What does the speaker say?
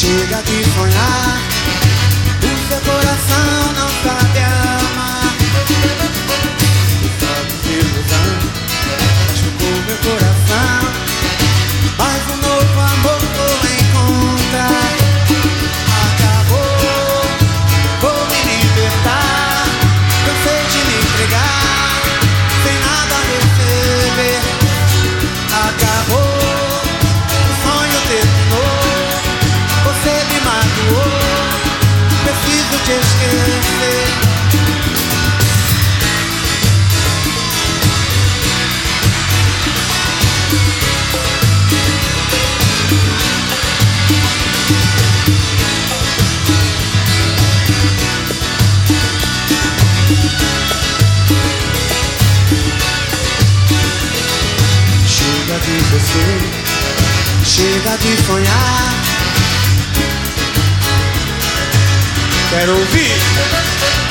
Chega de sonhar, o seu coração não sabe amar. Os olhos de ilusão machucou meu coração, mas um novo amor vou encontrar. Acabou, vou me libertar. Cansei de me entregar, sem nada receber. Acabou, o sonho terminou. Você me magoou, preciso te esquecer. Chega de você, chega de sonhar. Quero ouvir.